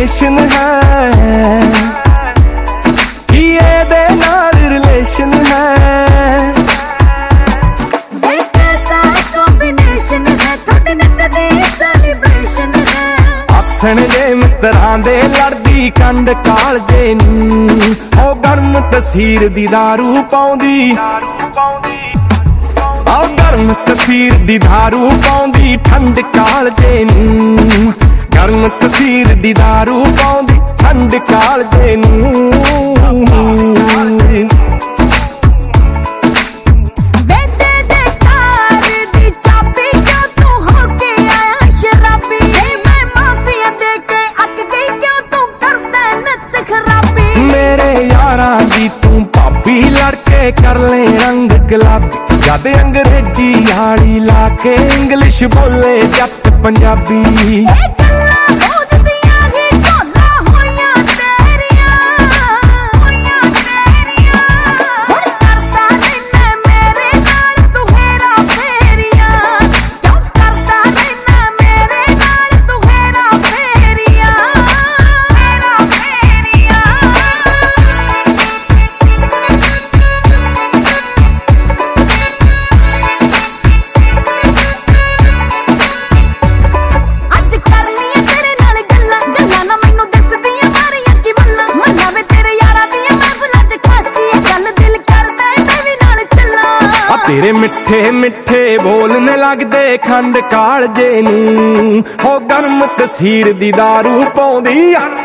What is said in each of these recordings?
Combination है, ये दे नाल रिलेशन है। वे कैसा कॉम्बिनेशन है, थोड़े नित दे सेलिब्रेशन है। आथण जे मित्रां दे लड़दी कंड कालजे नूं, ओ गर्म तसीर दी दारू पाउंदी, ओ गर्म तसीर दी दारू पाउंदी ठंड कालजे नूं, गर्म तसीर दी दारू पाउंदी ठंड कालजे नूं। लड़के कर ले रंग गुलाबी, जद अंग्रेजी यारी लाके इंग्लिश बोले जट पंजाबी। तेरे मिठे मिठे बोलने लगदे खंड कालजे नूं, हो गर्म तसीर दी दारू पाउंदी,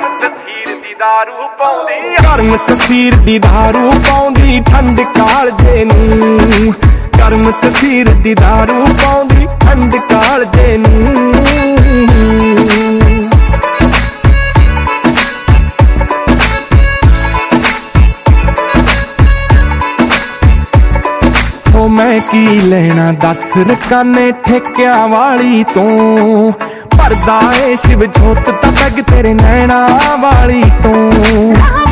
गर्म तसीर दी दारू पाउंदी ठंड कालजे नूं, गर्म तसीर दी दारू पाउंदी ठंड कालजे नूं। मैं की लेना दस रकाने ठेकिया वाली तो, भरदा ए शिव जोत तक तेरे नैना वाली तो।